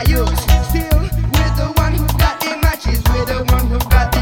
use. Still, we're the one who got the matches. We're the one who got